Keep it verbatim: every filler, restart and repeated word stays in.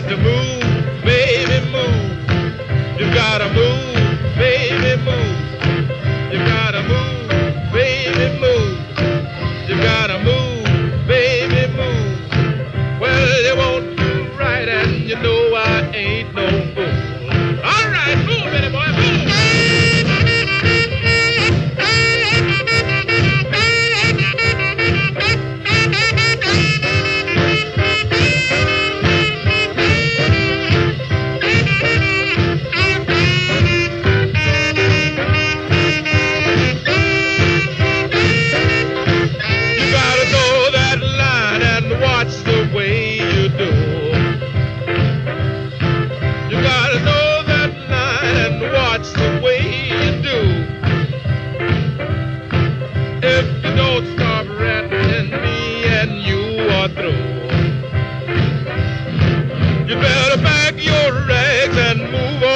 got to move, baby, move. You gotta move, baby, move. You gotta move, baby, move. You gotta move, baby, move. Well, you won't do right, and you know I ain't no fool. All right, move, Betty boy, move. Through. You better pack your rags and move